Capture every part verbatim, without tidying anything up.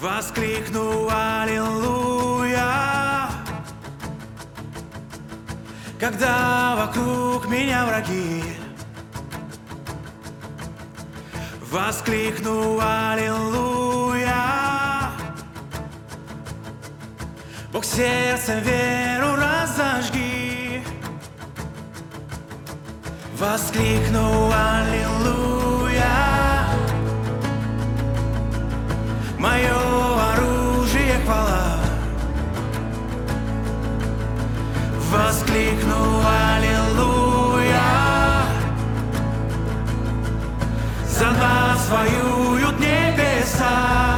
Воскликну аллилуйя, когда вокруг меня враги. Воскликну аллилуйя, Бог сердцем веру разожги. Воскликну аллилуйя, мое оружие хвала. Воскликну аллилуйя, за нас воюют небеса.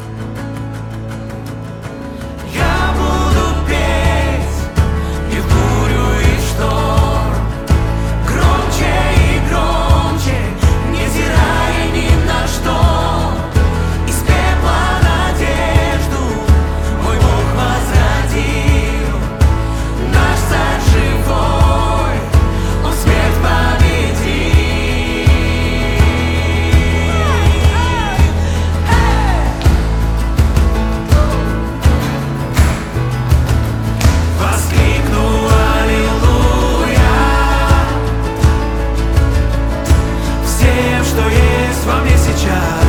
Я буду петь и в бурю, и в шторм, громче и громче, невзирая ни на что. Из пепла надежду мой Бог возродил. Наш царь живой, он смерть победил. Воскликну аллилуйя всем, что есть во мне сейчас.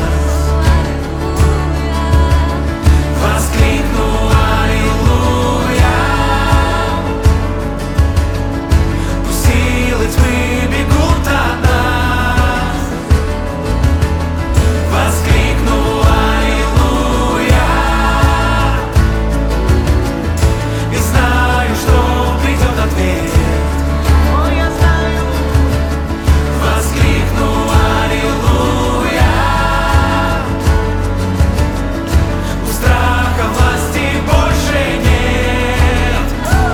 Воскликну аллилуйя, пусть силы тьмы бегут от нас. Воскликну аллилуйя, и знаю, что придет ответ. Воскликну аллилуйя, у страха власти больше нет.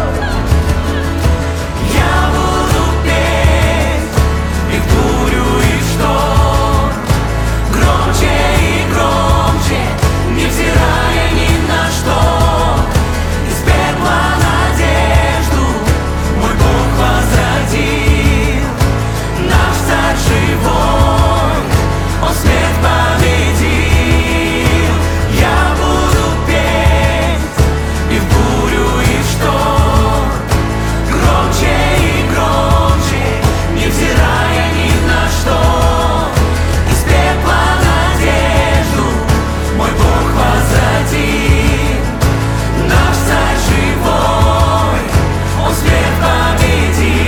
Я буду петь и в бурю, и в шторм, громче и громче, невзирая ни на что. Из пепла надежду мой Бог возродил. Наш царь живой, он смерть победил. Я буду петь и в бурю, и в шторм, громче и громче, невзирая ни на что. Из пепла надежду мой Бог возродил. Наш царь живой, он смерть победил.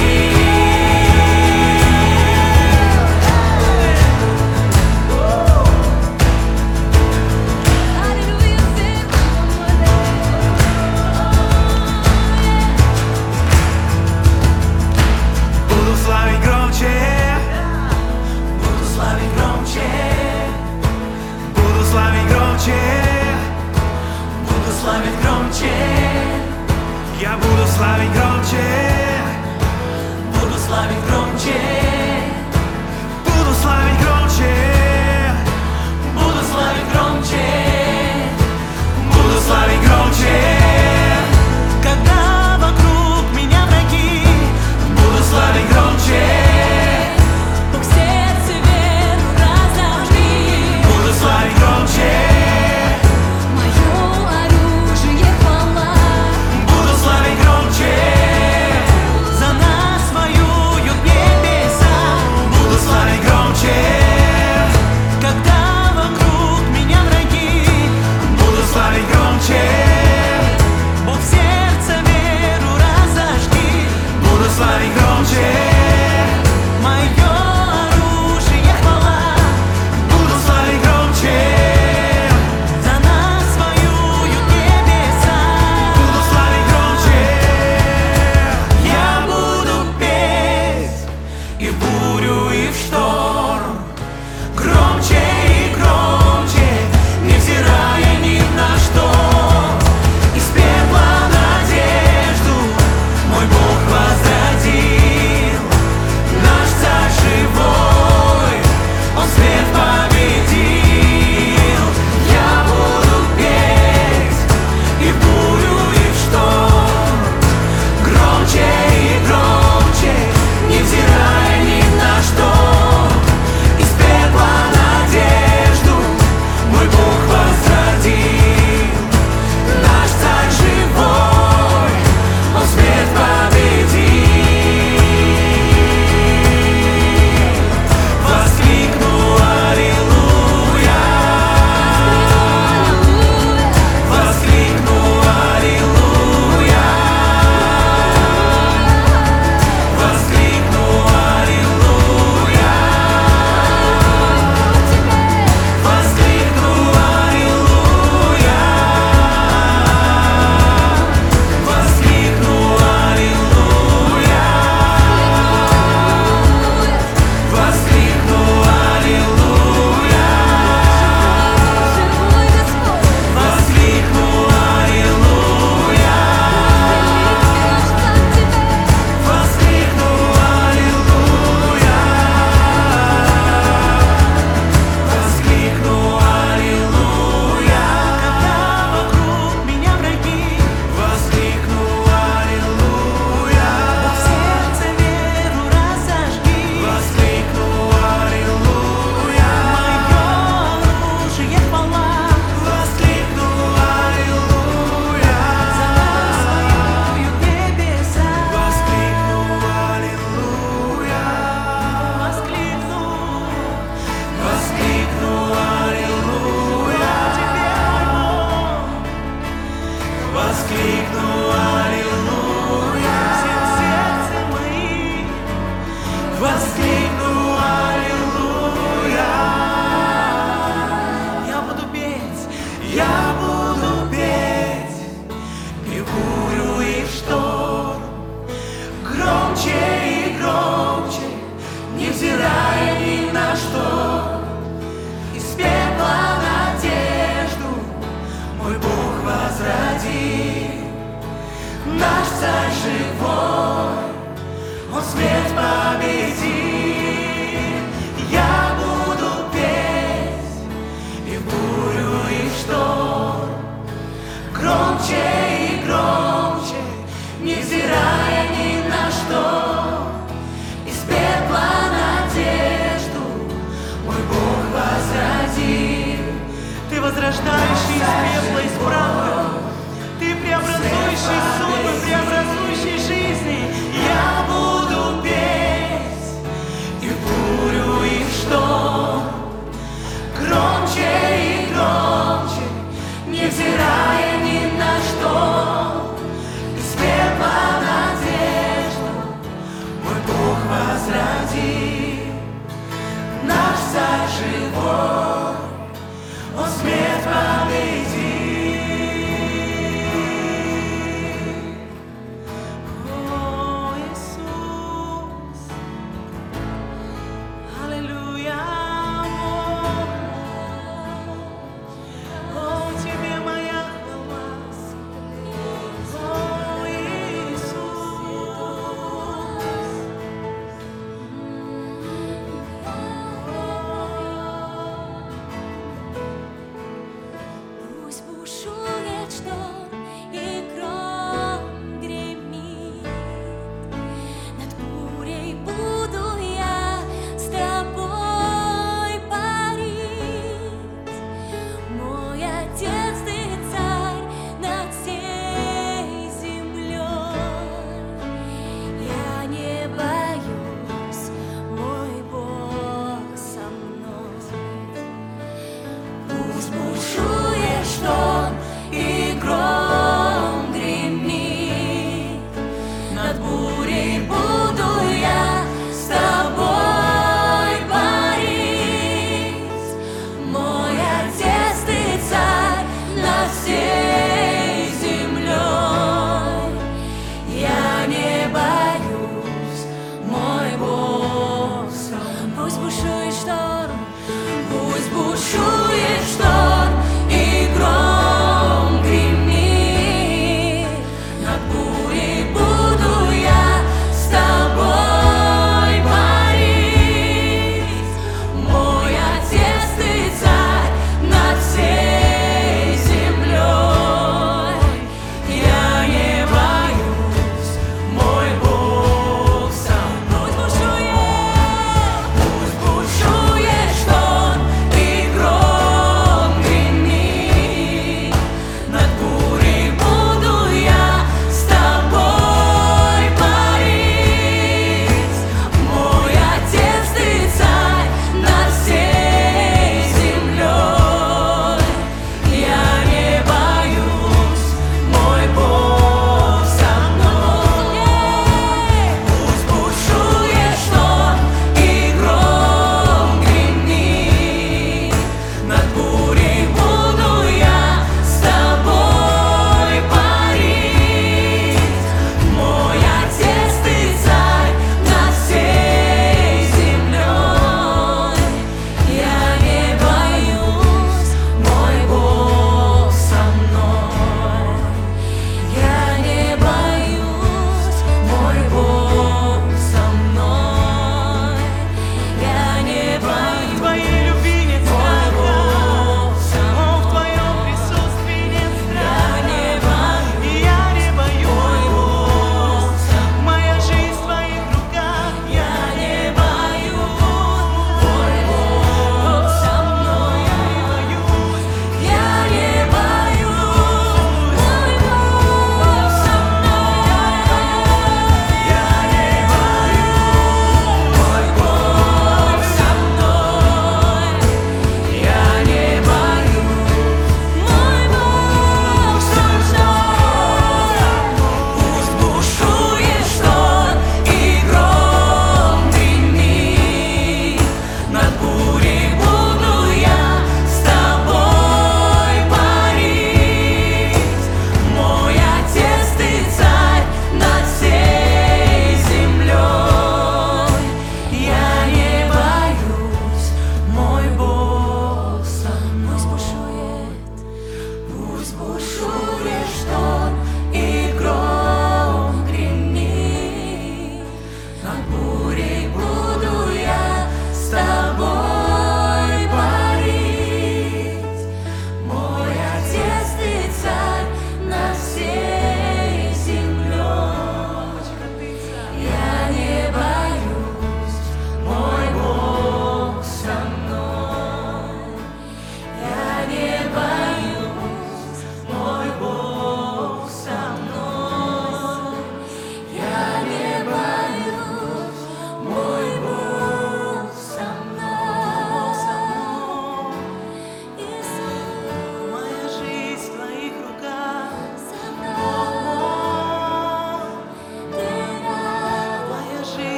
Буду славить громче, буду славить громче, буду славить громче, буду славить громче. Я буду славить громче, буду славить громче, буду славить громче, буду славить громче, буду славить громче. Когда вокруг меня враги, буду славить громче, Бог сердце веру разожги. буду славить громче, Мое оружие хвала. буду славить громче. возроди. Наш царь живой, он смерть победит. Я буду петь и в бурю, и в шторм, громче и громче, невзирая ни на что. Из пепла надежду мой Бог возродил. Ты возрождающий из пепла, из праха.